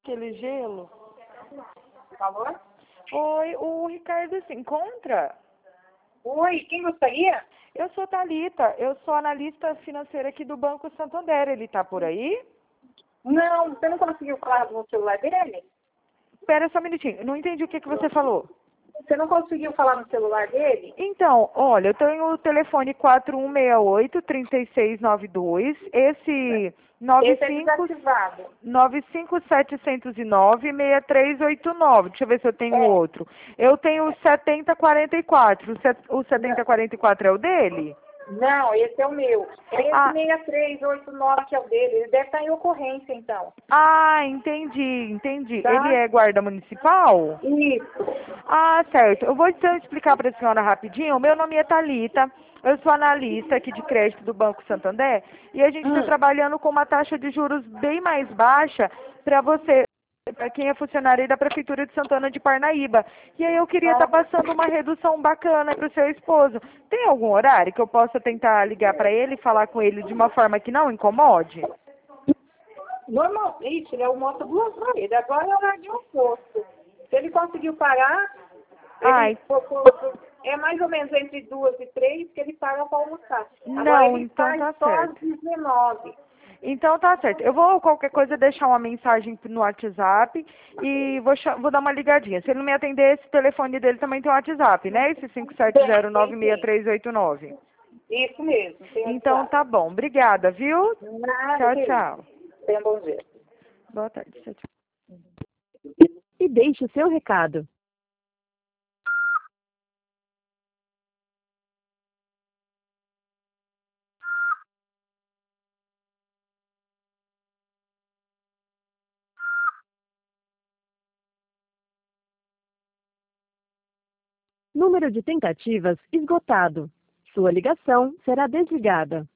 Aquele gelo. Falou? Oi, o Ricardo se encontra? Oi, quem gostaria? Eu sou Thalita, eu sou analista financeira aqui do Banco Santander. Ele tá por aí? Não, você não conseguiu falar no celular dele? Espera só um minutinho, não entendi o que você falou. Você não conseguiu falar no celular dele? Então, olha, eu tenho o telefone 4168-3692, esse Esse é desativado. 95709-6389. Deixa eu ver se eu tenho É, outro. Eu tenho o 7044. O 7044 é o dele? não, esse é o meu. Esse Ah, 6389 que é o dele. Ele deve estar em ocorrência, então. entendi. Ele Tá? é guarda municipal? Isso. Ah, certo. Eu vou então explicar para a senhora rapidinho. O meu nome é Thalita, eu sou analista aqui de crédito do Banco Santander e a gente está Hum, trabalhando com uma taxa de juros bem mais baixa para você, para quem é funcionário aí da Prefeitura de Santana de Parnaíba. E aí eu queria estar tá. passando uma redução bacana para o seu esposo. Tem algum horário que eu possa tentar ligar para ele e falar com ele de uma forma que não incomode? Normalmente, ele almoça 2 vezes. Agora é hora de almoço. Se ele conseguiu parar, Ai, é mais ou menos entre 2 e 3 que ele para para almoçar. Agora não, ele então sai tá só às certo. 19. Então tá certo. Eu vou, qualquer coisa, deixar uma mensagem no WhatsApp e vou dar uma ligadinha. Se ele não me atender, esse telefone dele também tem um WhatsApp, né? Esse Tem. 57096389. Isso mesmo, tem Então WhatsApp. tá bom. Obrigada, viu? Nada, Tchau, que isso. tchau. Tenha um bom dia. Boa tarde. Tchau, tchau. E deixe o seu recado. Número de tentativas esgotado. Sua ligação será desligada.